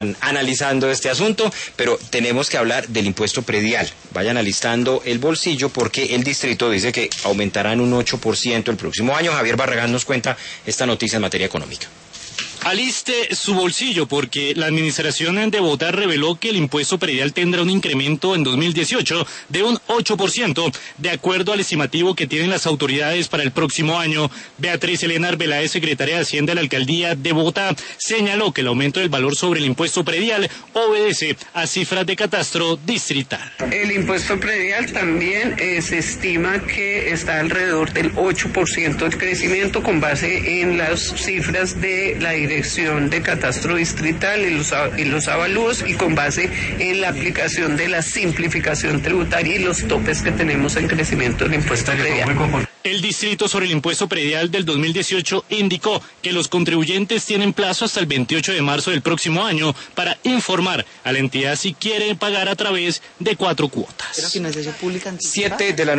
analizando este asunto, pero tenemos que hablar del impuesto predial. Vayan alistando el bolsillo porque el distrito dice que aumentarán un 8% el próximo año. Javier Barragán nos cuenta esta noticia en materia económica. Aliste su bolsillo porque la administración de Bogotá reveló que el impuesto predial tendrá un incremento en 2018 de un 8%, de acuerdo al estimativo que tienen las autoridades para el próximo año. Beatriz Elena Arbeláez, secretaria de Hacienda de la Alcaldía de Bogotá, señaló que el aumento del valor sobre el impuesto predial obedece a cifras de catastro distrital. El impuesto predial también se estima que está alrededor del 8% de crecimiento con base en las cifras de la Dirección de Catastro Distrital y los avalúos y con base en la aplicación de la simplificación tributaria y los topes que tenemos en crecimiento del impuesto predial. El distrito sobre el impuesto predial del 2018 indicó que los contribuyentes tienen plazo hasta el 28 de marzo del próximo año para informar a la entidad si quieren pagar a través de 4 cuotas. 7 de la